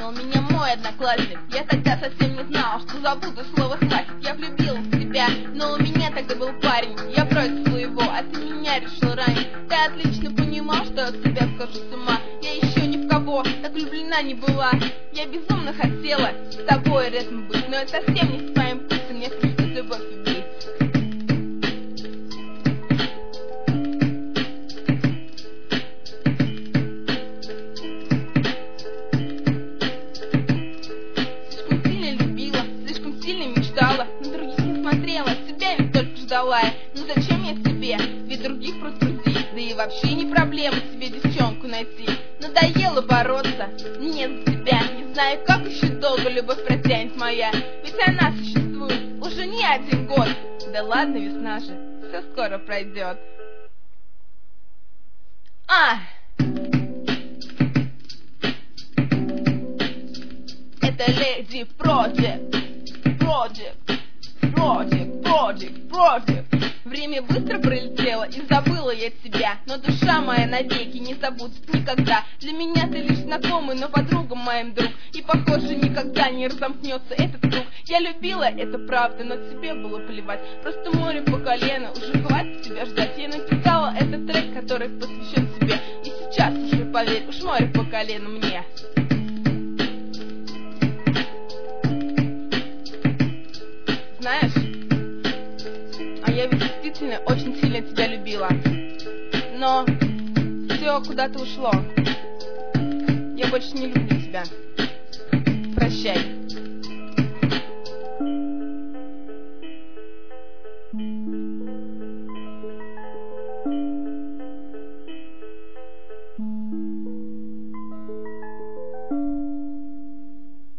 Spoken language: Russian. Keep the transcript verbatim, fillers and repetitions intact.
обманул меня мой одноклассник. Я тогда совсем не знал, что забуду слово «хватит». Я влюбилась в тебя, но у меня тогда был парень. Я бросила его, а ты меня решил ранить. Ты отлично понимал, что от тебя схожу с ума. Я еще ни в кого так влюблена не была. Я безумно хотела с тобой рядом быть, но это совсем не с твоим вкусом. Мне пришлось любовь убить. На других не смотрела, себя ведь только ждала я. Ну зачем я тебе? Ведь других просто друзей. Да и вообще не проблема тебе девчонку найти. Надоело бороться, нет за тебя. Не знаю, как еще долго любовь протянет моя. Ведь она существует уже не один год. Да ладно, весна же, все скоро пройдет. А! Это Lady Project. Project, project, project, project. Время быстро пролетело, и забыла я тебя. Но душа моя навеки не забудет никогда. Для меня ты лишь знакомый, но подруга моим друг. И похоже, никогда не разомкнется этот круг. Я любила, это правда, но тебе было плевать. Просто море по колено, уже хватит тебя ждать. Я написала этот трек, который посвящен тебе. И сейчас уже, поверь, уж море по колено мне. Знаешь, а я ведь действительно очень сильно тебя любила. Но все куда-то ушло. Я больше не люблю тебя. Прощай.